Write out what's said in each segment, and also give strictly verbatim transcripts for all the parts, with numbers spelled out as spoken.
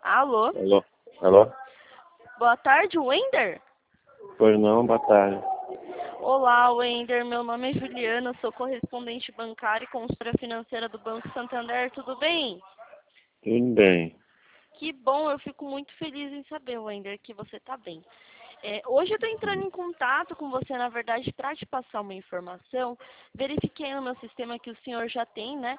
Alô? Alô? Alô? Boa tarde, Wender? Pois não, boa tarde. Olá, Wender. Meu nome é Juliana, sou correspondente bancária e consultora financeira do Banco Santander. Tudo bem? Tudo bem. Que bom, eu fico muito feliz em saber, Wender, que você está bem. É, hoje eu estou entrando em contato com você, na verdade, para te passar uma informação. Verifiquei no meu sistema que o senhor já tem, né,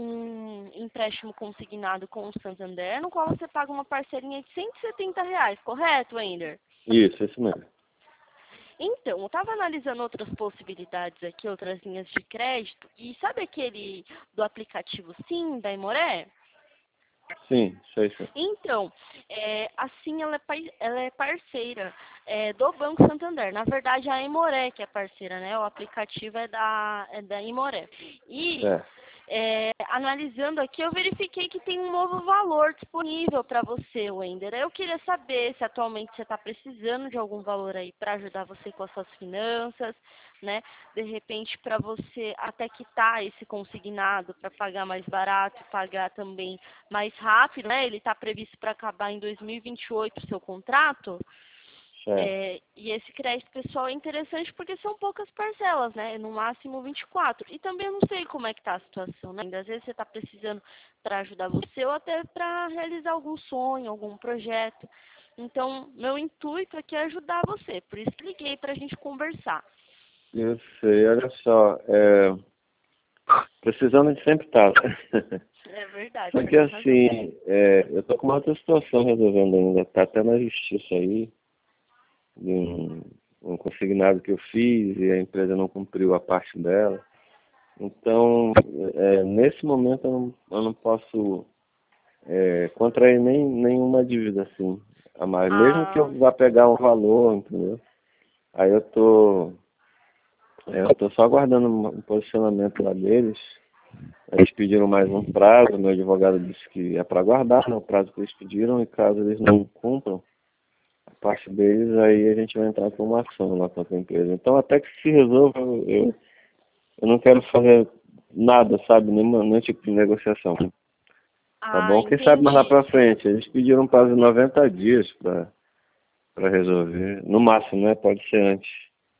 um empréstimo consignado com o Santander, no qual você paga uma parcelinha de cento e setenta reais, correto, Wender? Isso, isso mesmo. Então, eu estava analisando outras possibilidades aqui, outras linhas de crédito, e sabe aquele do aplicativo Sim, da Imoré? Sim, sei sim. Então, é, assim ela é, pai- ela é parceira é, do Banco Santander. Na verdade, a Imoré que é parceira, né? O aplicativo é da, é da Imoré. E É. é, analisando aqui, eu verifiquei que tem um novo valor disponível para você, Wender. Eu queria saber se atualmente você está precisando de algum valor aí para ajudar você com as suas finanças, né? De repente, para você até quitar esse consignado para pagar mais barato e pagar também mais rápido, né? Ele está previsto para acabar em dois mil e vinte e oito o seu contrato. Certo. É, e esse crédito pessoal é interessante porque são poucas parcelas, né? No máximo vinte e quatro. E também eu não sei como é que está a situação, né? Às vezes você está precisando para ajudar você ou até para realizar algum sonho, algum projeto. Então, meu intuito aqui é ajudar você. Por isso que liguei para a gente conversar. Eu sei, olha só, é... precisando de sempre estar. É verdade, Só você que tem razão. assim, é... eu tô com uma outra situação resolvendo ainda, tá até na justiça aí, de um, um consignado que eu fiz e a empresa não cumpriu a parte dela. Então, é, nesse momento eu não, eu não posso é, contrair nem, nenhuma dívida assim a mais, mesmo que Ah, eu vá pegar um valor, entendeu? Aí eu tô, é, eu tô só aguardando um um posicionamento lá deles. Eles pediram mais um prazo, meu advogado disse que é para aguardar, né, o prazo que eles pediram, e caso eles não cumpram a parte deles, aí a gente vai entrar com uma ação lá contra a empresa. Então até que se resolva, eu, eu não quero fazer nada, sabe, nenhuma, nenhum tipo de negociação. Tá ah, bom? Quem sabe mais lá entendi. pra frente. Eles pediram um prazo de noventa dias para para resolver. No máximo, né? Pode ser antes.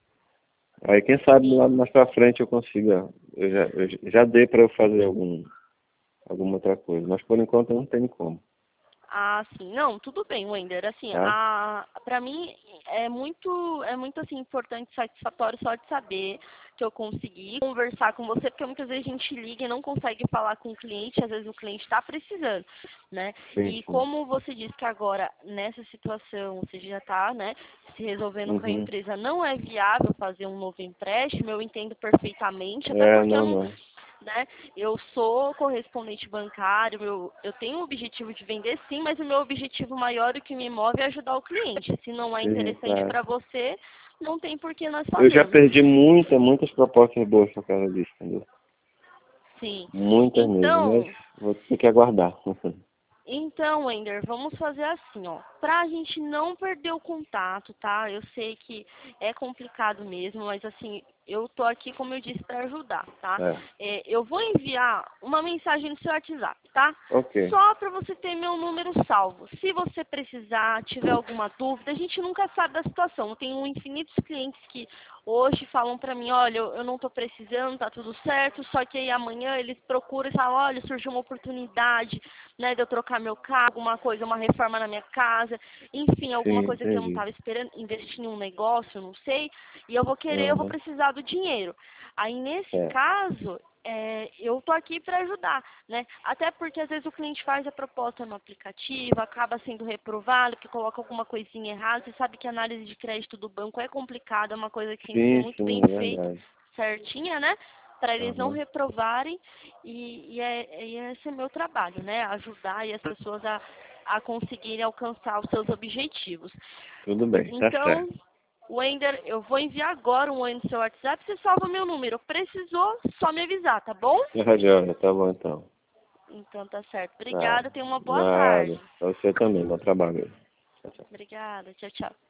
Aí quem sabe lá mais pra frente eu consiga. Eu já, eu já dei para eu fazer algum, alguma outra coisa. Mas por enquanto não tem como. Ah, sim. Não, tudo bem, Wender. Assim, Tá? a, pra mim é muito, é muito assim, importante, satisfatório só de saber que eu consegui conversar com você, porque muitas vezes a gente liga e não consegue falar com o cliente, às vezes o cliente está precisando, né? Sim, E sim. como você disse que agora, nessa situação, você já está, né, se resolvendo com a Uhum. empresa, não é viável fazer um novo empréstimo, eu entendo perfeitamente, até É, porque eu não, não, não. né? Eu sou correspondente bancário, eu, eu tenho o objetivo de vender sim, mas o meu objetivo maior, o que me move é ajudar o cliente. Se não é Sim, interessante claro. para você, não tem por que nós Eu já fazermos. perdi muitas, muitas propostas boas por causa disso, entendeu? Sim. Muitas mesmo, mas Então, vou ter que aguardar. Então, Wender, vamos fazer assim, ó. Pra gente não perder o contato, tá? Eu sei que é complicado mesmo, mas assim, eu tô aqui, como eu disse, para ajudar, tá? É. É, eu vou enviar uma mensagem no seu WhatsApp, tá? Ok. Só para você ter meu número salvo. Se você precisar, tiver alguma dúvida, a gente nunca sabe da situação. Eu tenho infinitos clientes que hoje falam para mim, olha, eu eu não estou precisando, tá tudo certo, só que aí amanhã eles procuram e falam, olha, surgiu uma oportunidade, né, de eu trocar meu carro, alguma coisa, uma reforma na minha casa, enfim, alguma Sim, coisa que eu não entendi. estava esperando, investir em um negócio, não sei, e eu vou querer, eu vou Uhum. precisar do dinheiro. Aí, nesse É. caso, é, eu tô aqui para ajudar, né? Até porque às vezes o cliente faz a proposta no aplicativo, acaba sendo reprovado, que coloca alguma coisinha errada. Você sabe que a análise de crédito do banco é complicada, é uma coisa que tem que ser Sim, muito bem sim, é feita, verdade. certinha, né? Para eles não Uhum. reprovarem, e, e, é, e esse é meu trabalho, né? Ajudar aí as pessoas a, a conseguirem alcançar os seus objetivos. Tudo bem, tá Então, certo. Wender, eu vou enviar agora um oi no seu WhatsApp, você salva meu número. Precisou, só me avisar, tá bom? Tá, Joana, tá bom então. Então tá certo. Tá. Obrigada, tenha uma boa tarde. Nada. Pra você também, bom trabalho. Tchau, tchau. Obrigada, tchau, tchau.